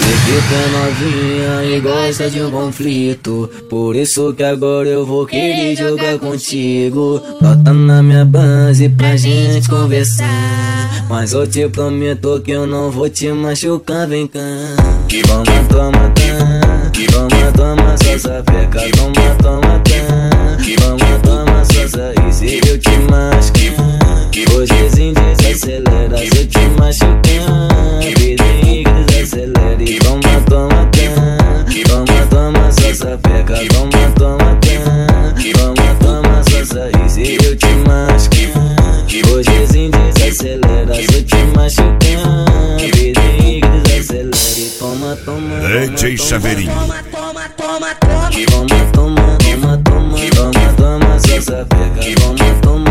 Você é novinha e gosta de um conflito, por isso que agora eu vou querer jogar contigo. Bota na minha base pra gente conversar, mas eu te prometo que eu não vou te machucar, vem cá. Toma, toma, toma, toma, só sapeca. Toma, toma, toma, toma, só sair. Se eu te machucar, hoje desacelera. Se eu te machucar, vizinho que desacelere. Toma, toma, toma, toma, só sapeca. Toma, toma, toma, toma, só sair. Se eu te machucar, hoje desacelera. Se eu te machucar, vizinho que desacelere. Toma, toma, DJ Chaveirinho. toma, toma, toma, toma, toma, toma, toma, toma, toma, só sapeca. Toma, toma.